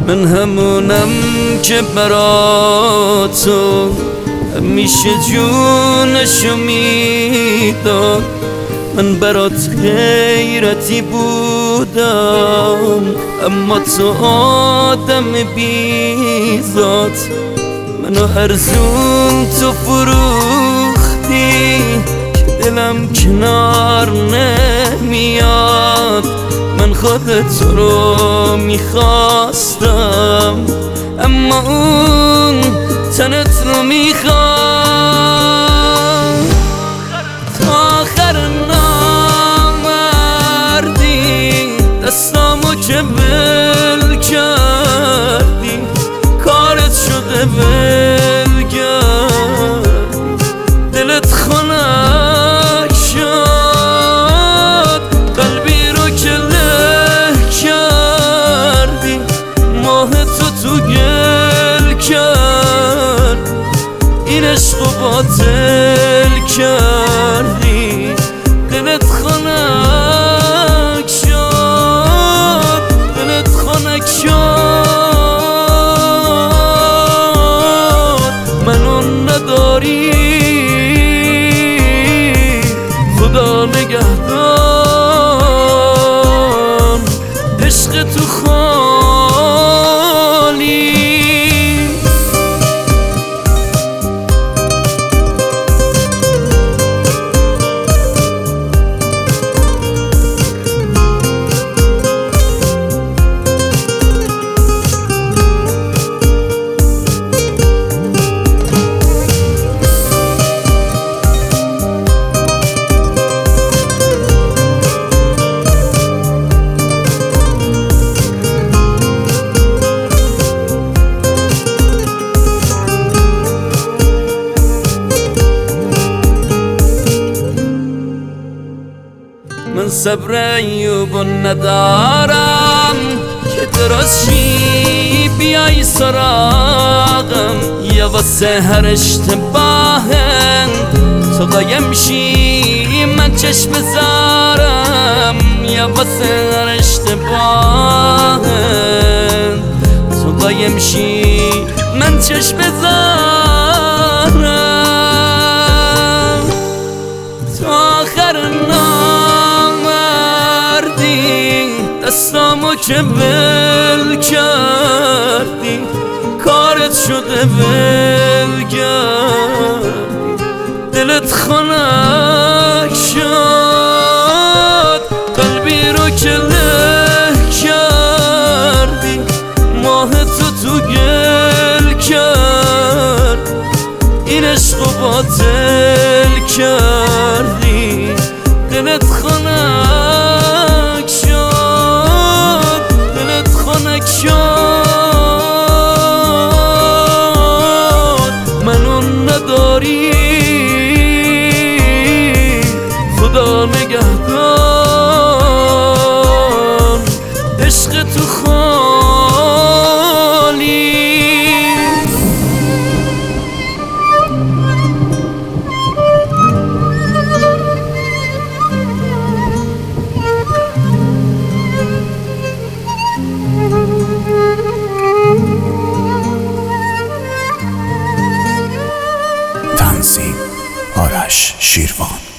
من همونم که برا تو همیشه جونشو میداد. من برات غیرتی بودم اما تو آدم بیزاد. منو ارزون تو فروختی که دلم کنار نمیاد. من خودت رو میخواستم اما اون تنت رو میخواد. تا آخر نامردی دستامو که بل کردی، کارت شده بل کردی، دلت خنک شد، قلبی رو که له کردی، ماه تو گل کرد، این عشقو باطل کردی، دلت خنک شد، دلت خنک شد. منو نداری خدا نگهدار، عشق تو خالی. من صبر ایوب ندارم که درست شی بیای سراغم، یا واسه هر اشتباهم تو قایم شی من چشم بذارم، یا واسه هر اشتباهم تو قایم شی من چشم بذارم. تا آخر دستامو که بل کردی، کارت شده بل کردی، دلت خنک شد، قلبی رو که له کردی، ماه تو گل کرد، این عشقو باطل کردی، دلت خنک شد، دلت خنک شد. منو نداری خدا نگهدار، عشق تو خالی. تنظیم آرش شیروان.